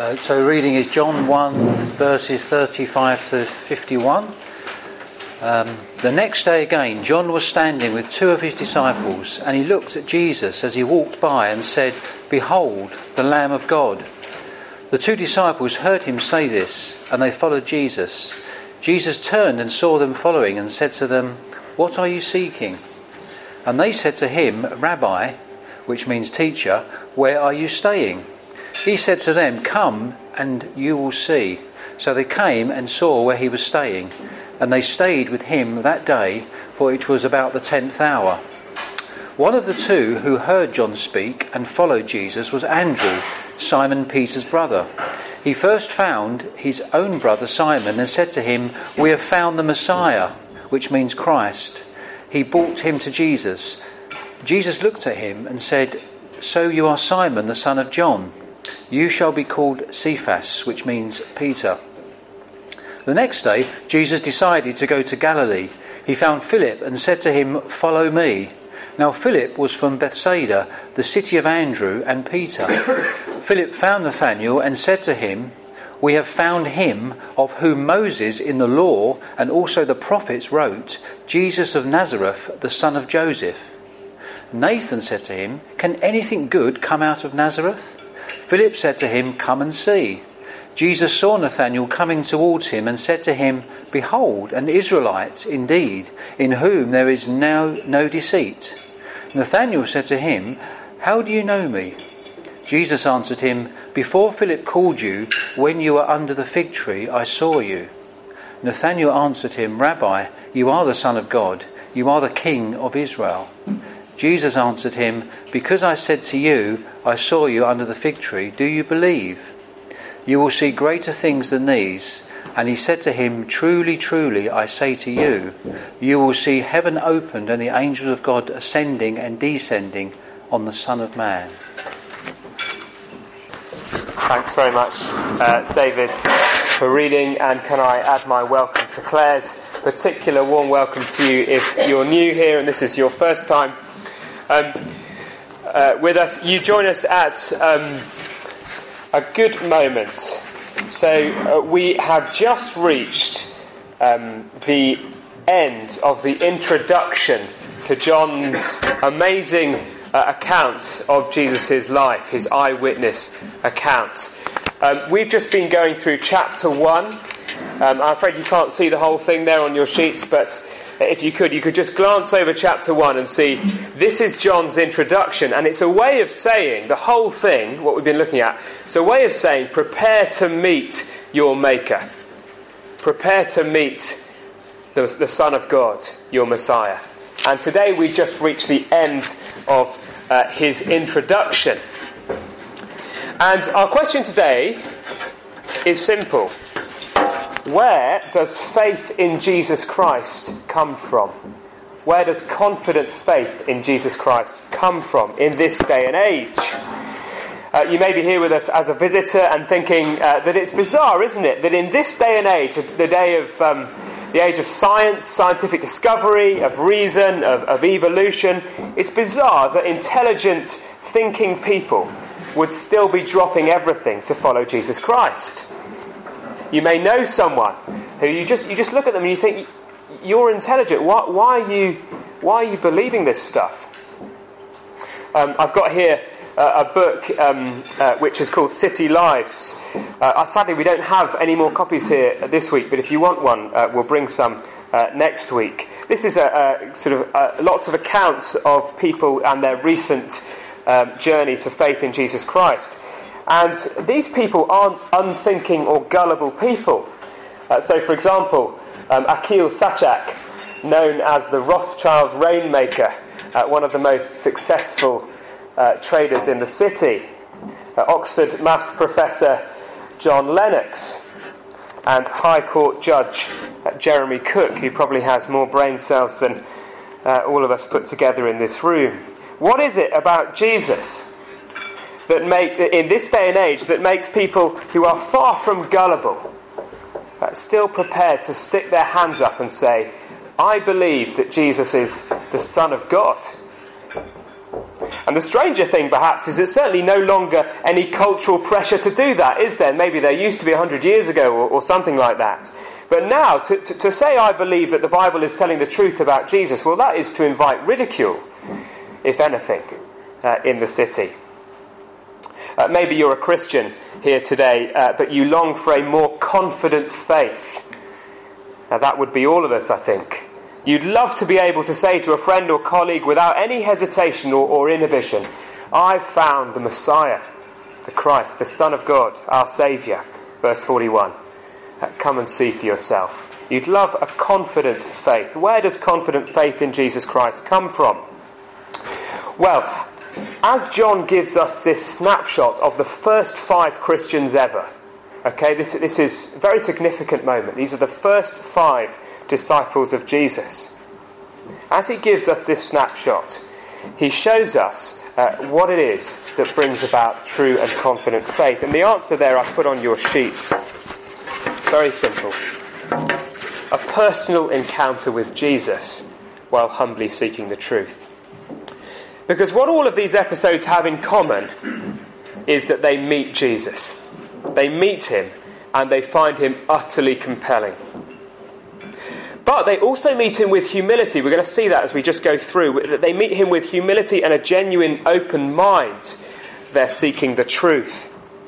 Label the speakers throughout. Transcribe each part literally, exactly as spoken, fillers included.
Speaker 1: Uh, so reading is John one, verses thirty-five to fifty-one. Um, the next day again, John was standing with two of his disciples, and he looked at Jesus as he walked by and said, "Behold, the Lamb of God." The two disciples heard him say this, and they followed Jesus. Jesus turned and saw them following and said to them, "What are you seeking?" And they said to him, "Rabbi," which means teacher, "where are you staying?" He said to them, "Come and you will see." So they came and saw where he was staying, and they stayed with him that day, for it was about the tenth hour. One of the two who heard John speak and followed Jesus was Andrew, Simon Peter's brother. He first found his own brother Simon and said to him, "We have found the Messiah," which means Christ. He brought him to Jesus. Jesus looked at him and said, "So you are Simon, the son of John. You shall be called Cephas," which means Peter. The next day, Jesus decided to go to Galilee. He found Philip and said to him, "Follow me." Now Philip was from Bethsaida, the city of Andrew and Peter. Philip found Nathanael and said to him, "We have found him of whom Moses in the law and also the prophets wrote, Jesus of Nazareth, the son of Joseph." Nathan said to him, "Can anything good come out of Nazareth?" Philip said to him, "Come and see." Jesus saw Nathanael coming towards him and said to him, "Behold, an Israelite indeed, in whom there is now no deceit." Nathanael said to him, "How do you know me?" Jesus answered him, "Before Philip called you, when you were under the fig tree, I saw you." Nathanael answered him, "Rabbi, you are the Son of God. You are the King of Israel." Jesus answered him, "Because I said to you, I saw you under the fig tree, do you believe? You will see greater things than these." And he said to him, "Truly, truly, I say to you, you will see heaven opened and the angels of God ascending and descending on the Son of Man."
Speaker 2: Thanks very much, uh, David, for reading, and can I add my welcome to Claire's particular warm welcome to you if you're new here and this is your first time um, uh, with us. You join us at um, a good moment. So uh, we have just reached um, the end of the introduction to John's amazing uh, account of Jesus' life, his eyewitness account. Um, we've just been going through chapter one. Um, I'm afraid you can't see the whole thing there on your sheets, but if you could, you could just glance over chapter one and see this is John's introduction, and it's a way of saying, the whole thing, what we've been looking at, it's a way of saying, prepare to meet your Maker. Prepare to meet the, the Son of God, your Messiah. And today we've just reached the end of uh, his introduction. And our question today is simple. Where does faith in Jesus Christ come from? Where does confident faith in Jesus Christ come from in this day and age? Uh, you may be here with us as a visitor and thinking uh, that it's bizarre, isn't it? That in this day and age, the day of um, the age of science, scientific discovery, of reason, of, of evolution, it's bizarre that intelligent, thinking people would still be dropping everything to follow Jesus Christ. You may know someone who you just you just look at them and you think, you're intelligent. Why, why are you why are you believing this stuff? Um, I've got here uh, a book um, uh, which is called City Lives. Uh, sadly, we don't have any more copies here this week, but if you want one, uh, we'll bring some uh, next week. This is a, a sort of uh, lots of accounts of people and their recent um, journey to faith in Jesus Christ. And these people aren't unthinking or gullible people. Uh, so, for example, um, Akhil Sachak, known as the Rothschild Rainmaker, uh, one of the most successful uh, traders in the city, uh, Oxford maths professor John Lennox, and High Court Judge uh, Jeremy Cook, who probably has more brain cells than uh, all of us put together in this room. What is it about Jesus that make, in this day and age, that makes people who are far from gullible uh, still prepared to stick their hands up and say, "I believe that Jesus is the Son of God"? And the stranger thing, perhaps, is there's certainly no longer any cultural pressure to do that, is there? Maybe there used to be a hundred years ago or, or something like that. But now, to, to, to say I believe that the Bible is telling the truth about Jesus, well, that is to invite ridicule, if anything, uh, in the city. Uh, maybe you're a Christian here today, uh, but you long for a more confident faith. Now, that would be all of us, I think. You'd love to be able to say to a friend or colleague without any hesitation or, or inhibition, I've found the Messiah, the Christ, the Son of God, our Saviour. Verse forty-one. Uh, come and see for yourself. You'd love a confident faith. Where does confident faith in Jesus Christ come from? Well, as John gives us this snapshot of the first five Christians ever, okay, this, this is a very significant moment. These are the first five disciples of Jesus. As he gives us this snapshot, he shows us uh, what it is that brings about true and confident faith. And the answer there I put on your sheets. Very simple. A personal encounter with Jesus while humbly seeking the truth. Because what all of these episodes have in common is that they meet Jesus. They meet him and they find him utterly compelling. But they also meet him with humility. We're going to see that as we just go through. They meet him with humility and a genuine open mind. They're seeking the truth.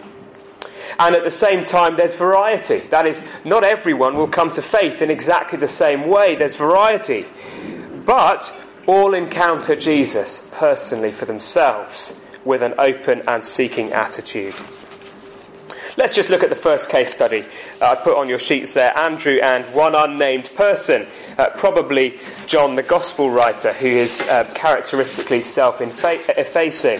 Speaker 2: And at the same time, there's variety. That is, not everyone will come to faith in exactly the same way. There's variety. But all encounter Jesus personally for themselves with an open and seeking attitude. Let's just look at the first case study. Uh, I put on your sheets there, Andrew and one unnamed person, uh, probably John the Gospel writer, who is uh, characteristically self-effacing.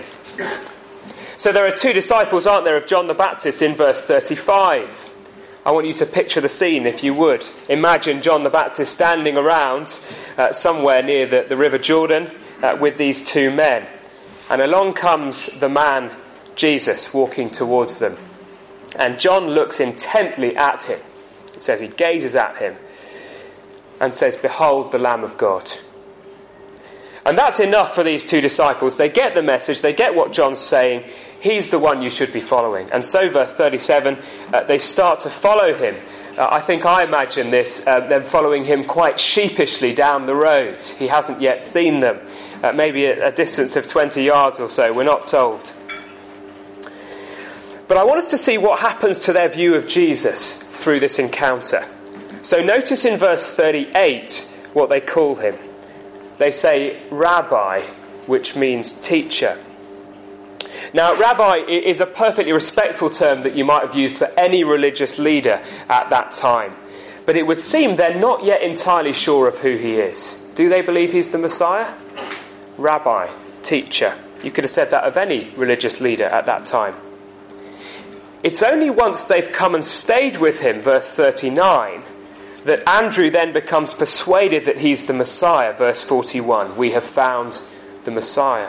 Speaker 2: So there are two disciples, aren't there, of John the Baptist in verse thirty-five. I want you to picture the scene, if you would. Imagine John the Baptist standing around uh, somewhere near the, the River Jordan uh, with these two men. And along comes the man, Jesus, walking towards them. And John looks intently at him. It says he gazes at him and says, "Behold the Lamb of God." And that's enough for these two disciples. They get the message. They get what John's saying. He's the one you should be following. And so, verse thirty-seven, uh, they start to follow him. Uh, I think I imagine this, uh, them following him quite sheepishly down the road. He hasn't yet seen them. Uh, maybe at a distance of twenty yards or so. We're not told. But I want us to see what happens to their view of Jesus through this encounter. So notice in verse thirty-eight what they call him. They say Rabbi, which means teacher. Now, Rabbi is a perfectly respectful term that you might have used for any religious leader at that time. But it would seem they're not yet entirely sure of who he is. Do they believe he's the Messiah? Rabbi, teacher. You could have said that of any religious leader at that time. It's only once they've come and stayed with him, verse thirty-nine, that Andrew then becomes persuaded that he's the Messiah, verse forty-one. We have found the Messiah.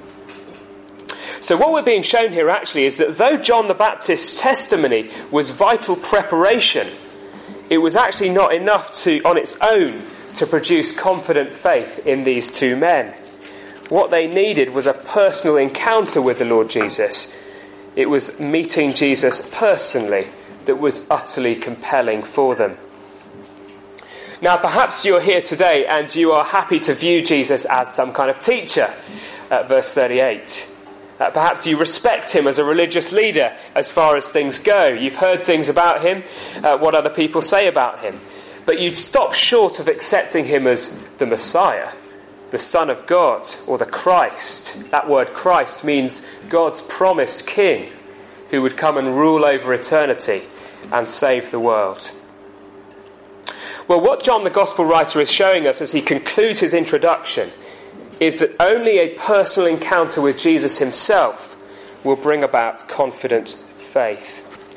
Speaker 2: So what we're being shown here actually is that though John the Baptist's testimony was vital preparation, it was actually not enough to, on its own, to produce confident faith in these two men. What they needed was a personal encounter with the Lord Jesus. It was meeting Jesus personally that was utterly compelling for them. Now, perhaps you're here today and you are happy to view Jesus as some kind of teacher, at verse thirty-eight. Uh, perhaps you respect him as a religious leader as far as things go. You've heard things about him, uh, what other people say about him. But you'd stop short of accepting him as the Messiah, the Son of God, or the Christ. That word Christ means God's promised King who would come and rule over eternity and save the world. Well, what John the Gospel writer is showing us as he concludes his introduction is that only a personal encounter with Jesus himself will bring about confident faith.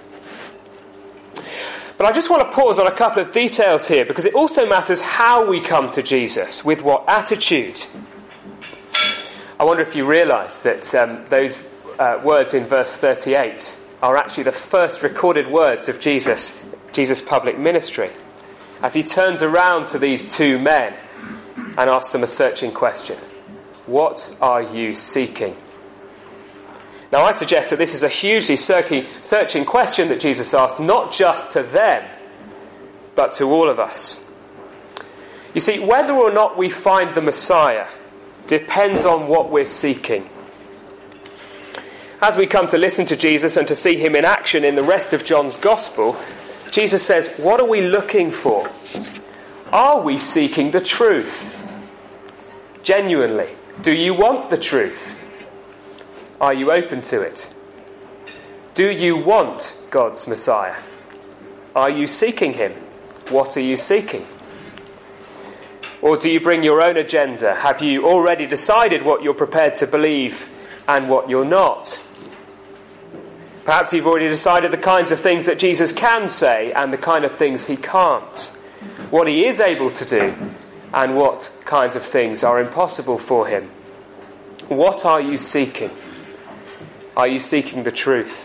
Speaker 2: But I just want to pause on a couple of details here, because it also matters how we come to Jesus, with what attitude. I wonder if you realise that um, those uh, words in verse thirty-eight are actually the first recorded words of Jesus, Jesus' public ministry, as he turns around to these two men and asks them a searching question. What are you seeking? Now I suggest that this is a hugely searching question that Jesus asked, not just to them, but to all of us. You see, whether or not we find the Messiah depends on what we're seeking. As we come to listen to Jesus and to see him in action in the rest of John's Gospel, Jesus says, what are we looking for? Are we seeking the truth? Genuinely, do you want the truth? Are you open to it? Do you want God's Messiah? Are you seeking him? What are you seeking? Or do you bring your own agenda? Have you already decided what you're prepared to believe and what you're not? Perhaps you've already decided the kinds of things that Jesus can say and the kind of things he can't. What he is able to do and what kinds of things are impossible for him. What are you seeking? Are you seeking the truth?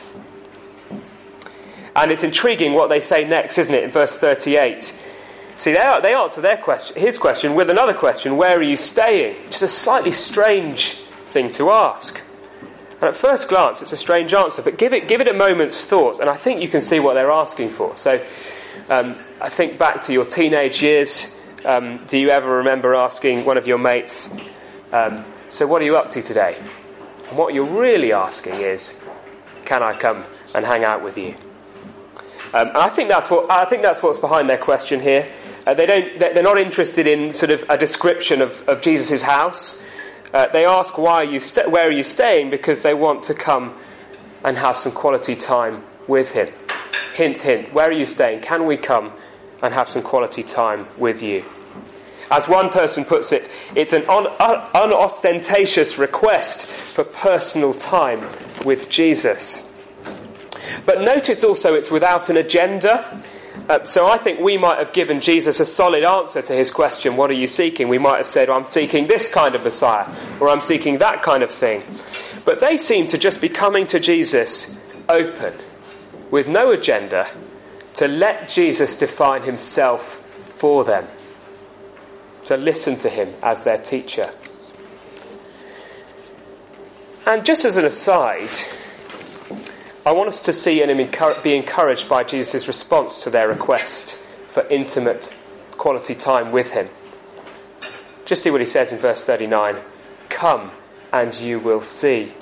Speaker 2: And it's intriguing what they say next, isn't it, in verse thirty-eight. See, they, they answer their question, his question with another question, where are you staying? Which is a slightly strange thing to ask. And at first glance, it's a strange answer, but give it give it a moment's thought, and I think you can see what they're asking for. So, um, I think back to your teenage years. Um, do you ever remember asking one of your mates, um, so what are you up to today? And what you're really asking is, can I come and hang out with you? Um, and I think that's what I think that's what's behind their question here. Uh, they don't. They're not interested in sort of a description of, of Jesus' house. Uh, they ask, "Why are you? St- where are you staying?" Because they want to come and have some quality time with him. Hint, hint. Where are you staying? Can we come and have some quality time with you? As one person puts it, it's an un- un- unostentatious request for personal time with Jesus. But notice also it's without an agenda. Uh, so I think we might have given Jesus a solid answer to his question, what are you seeking? We might have said, I'm seeking this kind of Messiah, or I'm seeking that kind of thing. But they seem to just be coming to Jesus open, with no agenda, to let Jesus define himself for them, to listen to him as their teacher. And just as an aside, I want us to see and be encouraged by Jesus' response to their request for intimate quality time with him. Just see what he says in verse thirty-nine. Come and you will see.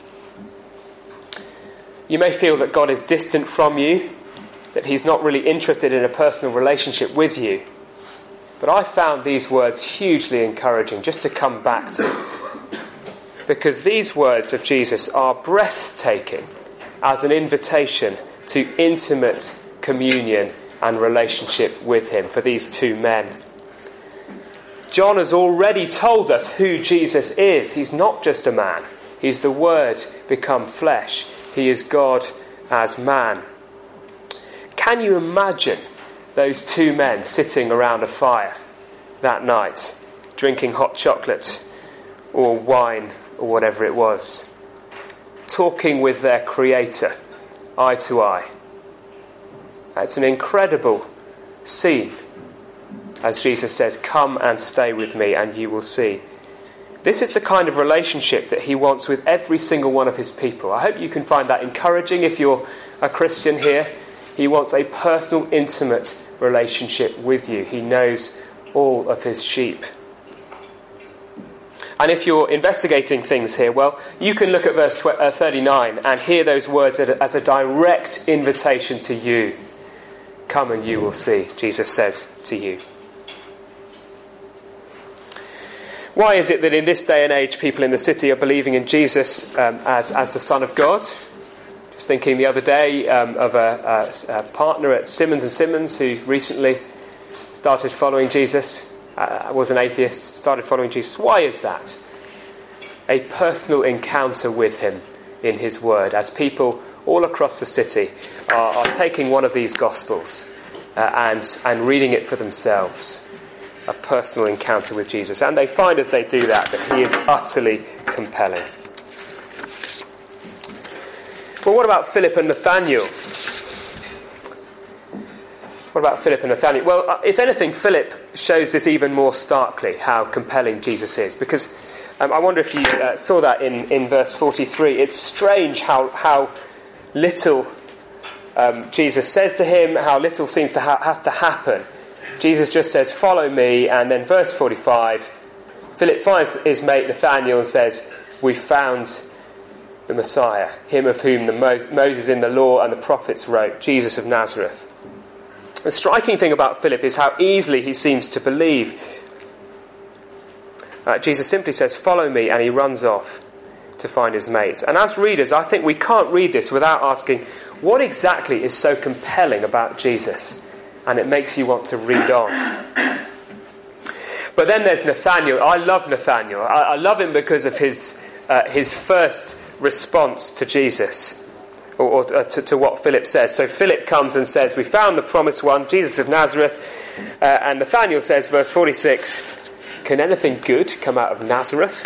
Speaker 2: You may feel that God is distant from you, that he's not really interested in a personal relationship with you. But I found these words hugely encouraging just to come back to. Because these words of Jesus are breathtaking as an invitation to intimate communion and relationship with him for these two men. John has already told us who Jesus is. He's not just a man. He's the Word become flesh. He is God as man. Can you imagine those two men sitting around a fire that night, drinking hot chocolate or wine or whatever it was, talking with their Creator, eye to eye? It's an incredible scene. As Jesus says, come and stay with me and you will see. This is the kind of relationship that he wants with every single one of his people. I hope you can find that encouraging if you're a Christian here. He wants a personal, intimate relationship with you. He knows all of his sheep. And if you're investigating things here, well, you can look at verse thirty-nine and hear those words as a direct invitation to you. Come and you will see, Jesus says to you. Why is it that in this day and age people in the city are believing in Jesus um, as, as the Son of God? Just thinking the other day um, of a, a, a partner at Simmons and Simmons who recently started following Jesus. Uh, was an atheist, started following Jesus. Why is that? A personal encounter with him in his word, as people all across the city are, are taking one of these Gospels uh, and, and reading it for themselves. A personal encounter with Jesus. And they find as they do that, that he is utterly compelling. Well, what about Philip and Nathaniel? What about Philip and Nathaniel? Well, if anything, Philip shows this even more starkly, how compelling Jesus is. Because Um, I wonder if you uh, saw that in, in verse forty-three. It's strange how how little um, Jesus says to him, how little seems to ha- have to happen. Jesus just says, follow me, and then verse forty-five, Philip finds his mate Nathanael and says, we found the Messiah, him of whom the Mo- Moses in the law and the prophets wrote, Jesus of Nazareth. The striking thing about Philip is how easily he seems to believe. Uh, Jesus simply says, follow me, and he runs off to find his mate. And as readers, I think we can't read this without asking, what exactly is so compelling about Jesus? And it makes you want to read on. But then there's Nathanael. I love Nathanael. I, I love him because of his uh, his first response to Jesus, or, or uh, to, to what Philip says. So Philip comes and says, we found the promised one, Jesus of Nazareth. Uh, and Nathanael says, verse forty-six, can anything good come out of Nazareth?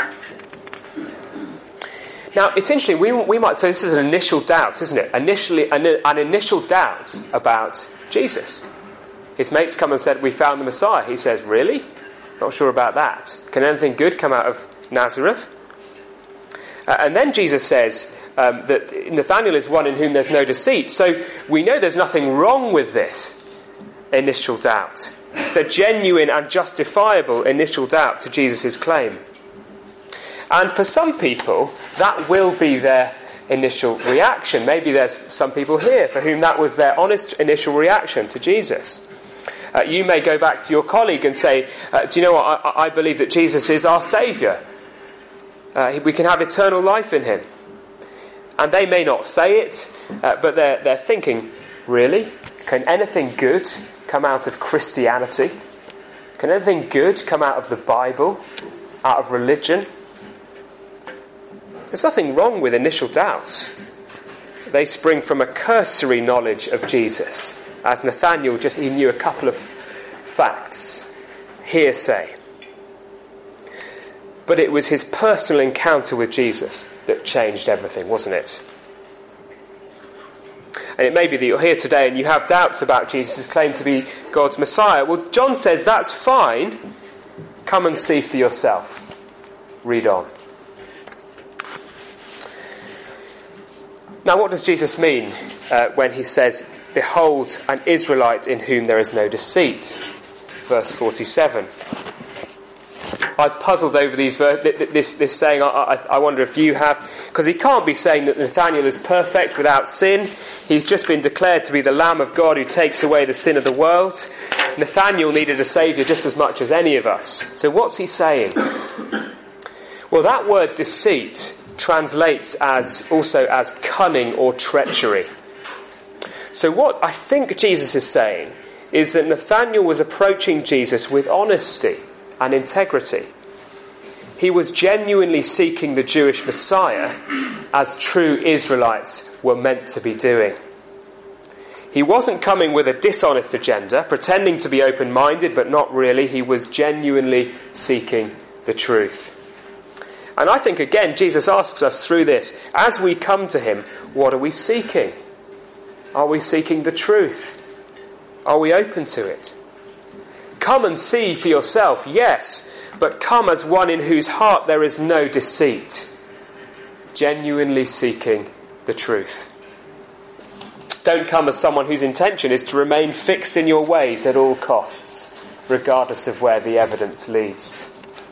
Speaker 2: Now, it's interesting. We, we might say this is an initial doubt, isn't it? Initially, an, an initial doubt about Jesus. His mates come and said, we found the Messiah. He says, really? Not sure about that. Can anything good come out of Nazareth? Uh, and then Jesus says um, that Nathanael is one in whom there's no deceit. So we know there's nothing wrong with this initial doubt. It's a genuine and justifiable initial doubt to Jesus' claim. And for some people, that will be their initial reaction. Maybe there's some people here for whom that was their honest initial reaction to Jesus. Uh, you may go back to your colleague and say, uh, do you know what, I, I believe that Jesus is our Saviour. Uh, we can have eternal life in him. And they may not say it, uh, but they're, they're thinking, really? Can anything good come out of Christianity? Can anything good come out of the Bible, out of religion? There's nothing wrong with initial doubts. They spring from a cursory knowledge of Jesus. As Nathanael just, he knew a couple of facts, hearsay. But it was his personal encounter with Jesus that changed everything, wasn't it? And it may be that you're here today and you have doubts about Jesus' claim to be God's Messiah. Well, John says that's fine. Come and see for yourself. Read on. Now, what does Jesus mean uh, when he says, behold, an Israelite in whom there is no deceit? Verse forty-seven. I've puzzled over these this this saying. I, I, I wonder if you have, because he can't be saying that Nathanael is perfect without sin. He's just been declared to be the Lamb of God who takes away the sin of the world. Nathanael needed a saviour just as much as any of us. So what's he saying? Well, that word deceit translates as also as cunning or treachery. So what I think Jesus is saying is that Nathanael was approaching Jesus with honesty and integrity. He was genuinely seeking the Jewish Messiah as true Israelites were meant to be doing. He wasn't coming with a dishonest agenda, pretending to be open-minded, but not really. He was genuinely seeking the truth. And I think, again, Jesus asks us through this, as we come to him, what are we seeking? Are we seeking the truth? Are we open to it? Come and see for yourself, yes, but come as one in whose heart there is no deceit, genuinely seeking the truth. Don't come as someone whose intention is to remain fixed in your ways at all costs, regardless of where the evidence leads.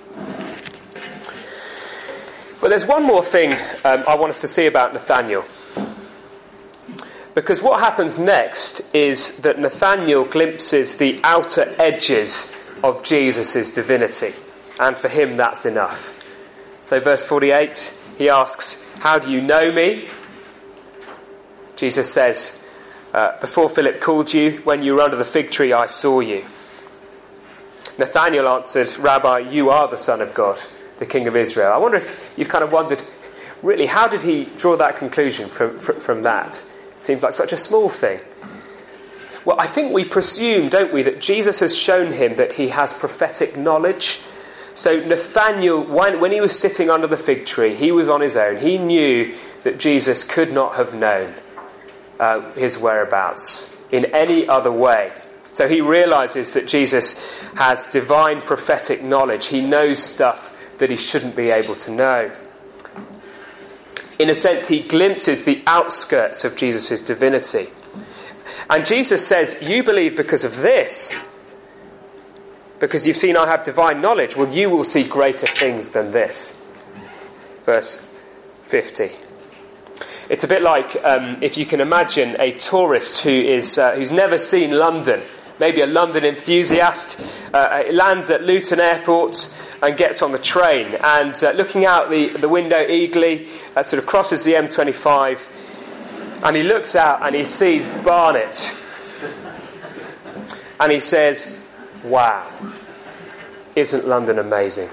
Speaker 2: But there's one more thing um, I want us to see about Nathanael. Because what happens next is that Nathanael glimpses the outer edges of Jesus' divinity. And for him that's enough. So verse forty-eight, he asks, how do you know me? Jesus says, uh, before Philip called you, when you were under the fig tree, I saw you. Nathanael answered, Rabbi, you are the Son of God, the King of Israel. I wonder if you've kind of wondered, really, how did he draw that conclusion from, from, from that? It seems like such a small thing. Well, I think we presume, don't we, that Jesus has shown him that he has prophetic knowledge. So Nathanael, when, when he was sitting under the fig tree, he was on his own. He knew that Jesus could not have known uh, his whereabouts in any other way. So he realises that Jesus has divine prophetic knowledge. He knows stuff that he shouldn't be able to know. In a sense, he glimpses the outskirts of Jesus' divinity. And Jesus says, you believe because of this, because you've seen I have divine knowledge, well, you will see greater things than this. Verse fifty. It's a bit like um, if you can imagine a tourist who is uh, who's never seen London, maybe a London enthusiast, uh, lands at Luton Airport and gets on the train, and uh, looking out the, the window eagerly, uh, sort of crosses the M twenty-five, and he looks out and he sees Barnet, and he says, wow, isn't London amazing?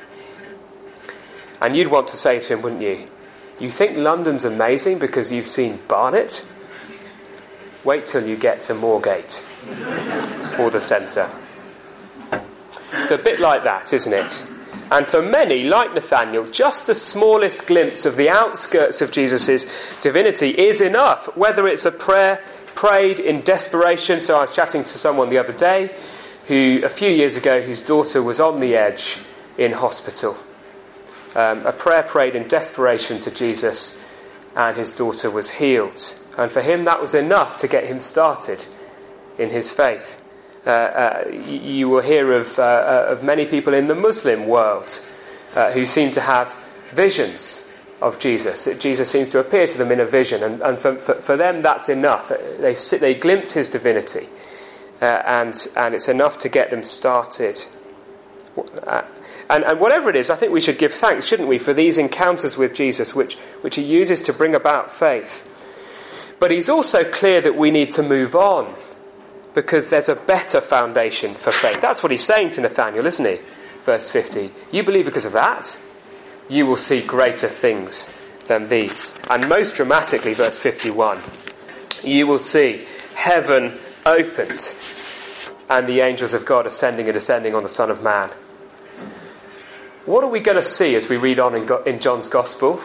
Speaker 2: And you'd want to say to him, wouldn't you, you think London's amazing because you've seen Barnet? Wait till you get to Moorgate or the centre. It's a bit like that, isn't it? And for many, like Nathaniel, just the smallest glimpse of the outskirts of Jesus' divinity is enough, whether it's a prayer prayed in desperation. So I was chatting to someone the other day, who a few years ago, whose daughter was on the edge in hospital. Um, a prayer prayed in desperation to Jesus, and his daughter was healed. And for him, that was enough to get him started in his faith. Uh, uh, you will hear of, uh, of many people in the Muslim world uh, who seem to have visions of Jesus. Jesus seems to appear to them in a vision, and, and for, for, for them that's enough. They sit, they glimpse his divinity, uh, and and it's enough to get them started. Uh, and, and whatever it is, I think we should give thanks, shouldn't we, for these encounters with Jesus, which which he uses to bring about faith. But he's also clear that we need to move on, because there's a better foundation for faith. That's what he's saying to Nathaniel, isn't he? Verse fifty. You believe because of that? You will see greater things than these. And most dramatically, verse fifty-one. You will see heaven opened and the angels of God ascending and descending on the Son of Man. What are we going to see as we read on in, Go- in John's Gospel?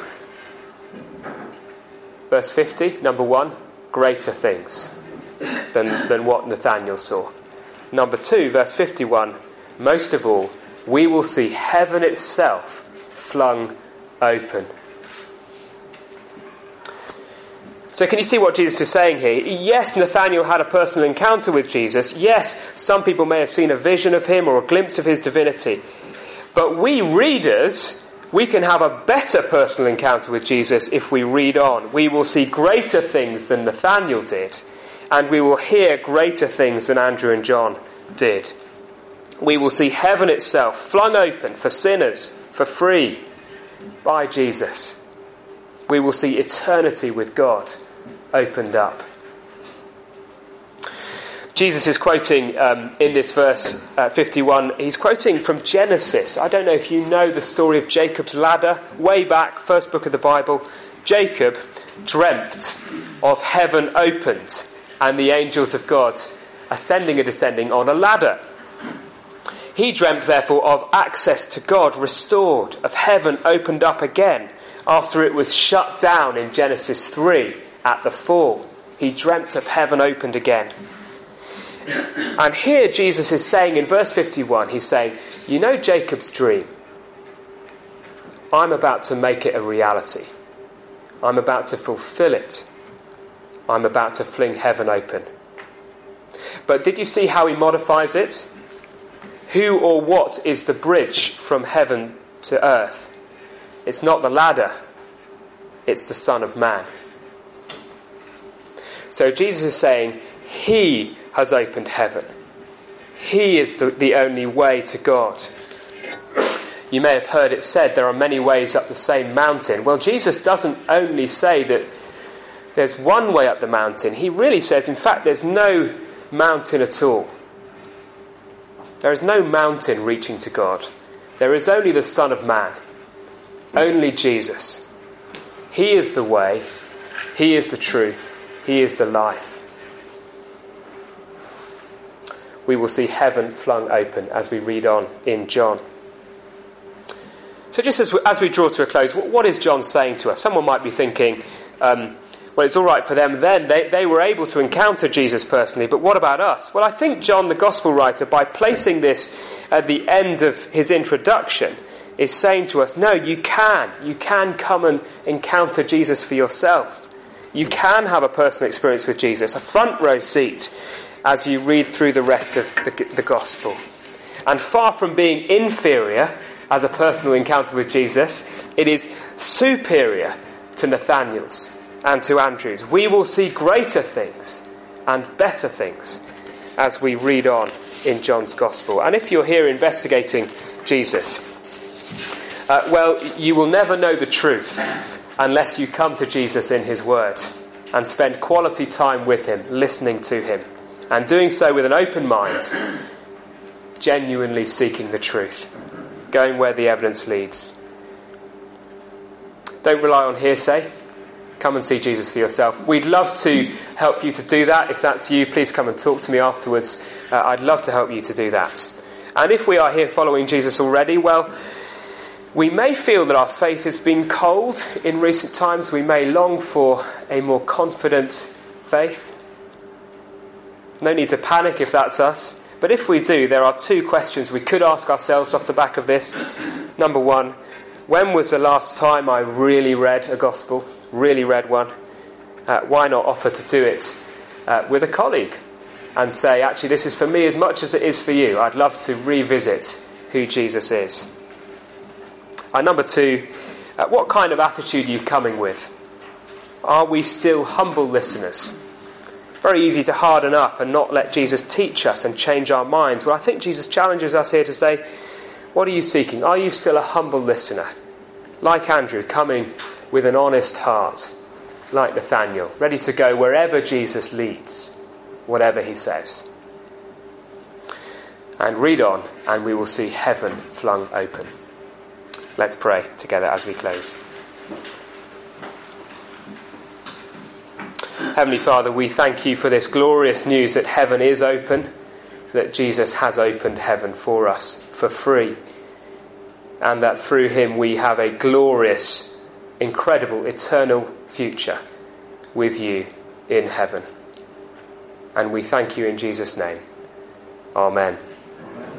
Speaker 2: Verse fifty, number one, greater things than, than what Nathaniel saw. Number two, verse fifty-one, most of all, we will see heaven itself flung open. So can you see what Jesus is saying here? Yes, Nathaniel had a personal encounter with Jesus. Yes, some people may have seen a vision of him or a glimpse of his divinity. But we readers, we can have a better personal encounter with Jesus if we read on. We will see greater things than Nathaniel did, and we will hear greater things than Andrew and John did. We will see heaven itself flung open for sinners, for free, by Jesus. We will see eternity with God opened up. Jesus is quoting um, in this verse uh, fifty-one, he's quoting from Genesis. I don't know if you know the story of Jacob's ladder. Way back, first book of the Bible, Jacob dreamt of heaven opened and the angels of God ascending and descending on a ladder. He dreamt, therefore, of access to God restored, of heaven opened up again after it was shut down in Genesis three at the fall. He dreamt of heaven opened again. And here Jesus is saying in verse fifty-one, he's saying, you know Jacob's dream? I'm about to make it a reality. I'm about to fulfill it. I'm about to fling heaven open. But did you see how he modifies it? Who or what is the bridge from heaven to earth? It's not the ladder. It's the Son of Man. So Jesus is saying, he has opened heaven. He is the, the only way to God. You may have heard it said there are many ways up the same mountain. Well, Jesus doesn't only say that there's one way up the mountain. He really says, in fact, there's no mountain at all. There is no mountain reaching to God. There is only the Son of Man. Only Jesus. He is the way. He is the truth. He is the life. We will see heaven flung open as we read on in John. So just as we, as we draw to a close, what, what is John saying to us? Someone might be thinking, um, well, it's all right for them then. They, they were able to encounter Jesus personally, but what about us? Well, I think John, the Gospel writer, by placing this at the end of his introduction, is saying to us, no, you can. You can come and encounter Jesus for yourself. You can have a personal experience with Jesus, a front row seat as you read through the rest of the, the gospel. And far from being inferior as a personal encounter with Jesus, it is superior to Nathanael's and to Andrew's. We will see greater things and better things as we read on in John's Gospel. And if you're here investigating Jesus, uh, well, you will never know the truth unless you come to Jesus in his word and spend quality time with him, listening to him, and doing so with an open mind, genuinely seeking the truth, going where the evidence leads. Don't rely on hearsay. Come and see Jesus for yourself. We'd love to help you to do that. If that's you, please come and talk to me afterwards. Uh, I'd love to help you to do that. And if we are here following Jesus already, well, we may feel that our faith has been cold in recent times. We may long for a more confident faith. No need to panic if that's us. But if we do, there are two questions we could ask ourselves off the back of this. Number one, when was the last time I really read a gospel? Really read one? Uh, why not offer to do it uh, with a colleague and say, actually, this is for me as much as it is for you. I'd love to revisit who Jesus is. And number two, uh, what kind of attitude are you coming with? Are we still humble listeners? Very easy to harden up and not let Jesus teach us and change our minds. Well, I think Jesus challenges us here to say, what are you seeking? Are you still a humble listener? Like Andrew, coming with an honest heart, like Nathanael, ready to go wherever Jesus leads, whatever he says. And read on, and we will see heaven flung open. Let's pray together as we close. Heavenly Father, we thank you for this glorious news that heaven is open, that Jesus has opened heaven for us for free, and that through him we have a glorious, incredible, eternal future with you in heaven. And we thank you in Jesus' name. Amen.